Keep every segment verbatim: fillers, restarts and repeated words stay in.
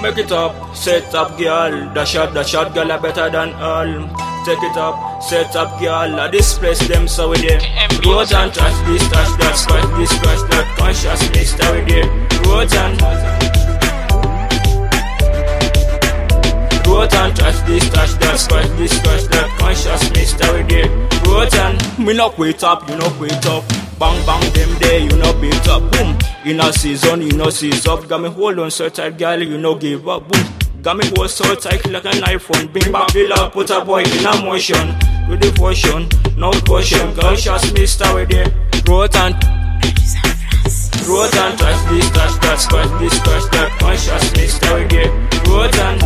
Make it up, set up, girl. The shot, the shot, girl, are better than all. Take it up, set up, girl. At this place, them so we there. Road and touch this, touch that, scratch this, scratch that. Conscious mister we there. Road and Road and touch this, touch that, scratch this, scratch that. Conscious mister we there. Road and me no quit up, you no quit up. Bang bang them day, you know beat up, boom. In a season, you know seize up. Got me hold on so tight, girl, you know give up, boom. Got me hold so tight like an iPhone. Bing back the love, put a boy in a motion. Do devotion, no caution. Girl, shots mister with there. Road and Road and touch this, touch that, scratch this, scratch that. Conscious mister with there. Road and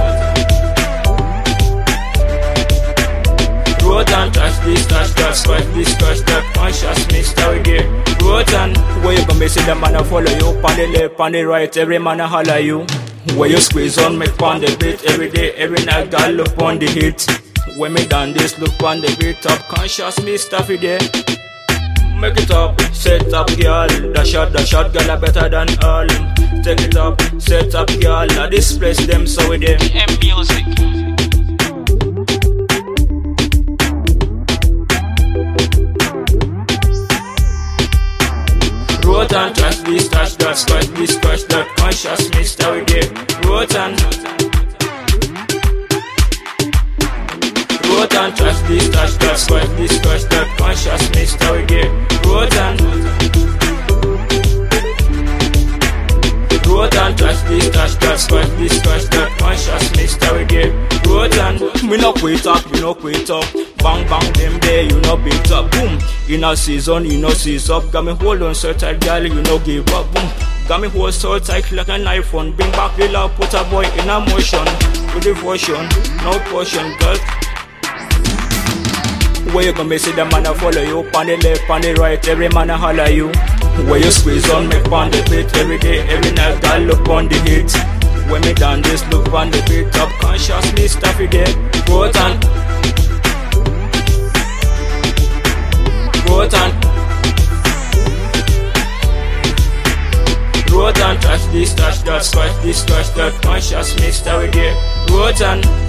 Road and touch this, touch that, scratch this, scratch that. Conscious mister with there. Road and where you gonna see the man a follow you? On the left, on the right, every man a holler you. Where you squeeze on me on the beat every day, every night, girl look on the hit. When me done this, look on the beat up. Conscious mister for there. Make it up, set up, girl. The shot, the shot, girl, are better than all. Take it up, set up, girl. Now this place, them so we there. M music. Road and touch this, touch that, scratch this, scratch that. Conscious mister we there. Road and Road and touch this, touch that, scratch this, scratch that. Conscious mister we there. Road and Road and touch this, touch that, scratch this, scratch that. Conscious mister we there. Road and me no quit up, me no quit up. Bang bang them day, you know beat up, boom. In a season, you know seize up. Got me hold on so tight, girl, you know give up, boom. Got me hold so tight like an iPhone. Bring back the love, put a boy in a motion. With devotion, no caution, girl. Where you gonna see the man a follow you? On the left, on the right, every man a holler you. Where you squeeze on me on the beat every day, every night, girl look on the hit. When me done this, look on the beat up. Conscious mister for there. Road and Road and Road and touch this, touch that, scratch this, scratch that. Conscious mister we there. Road and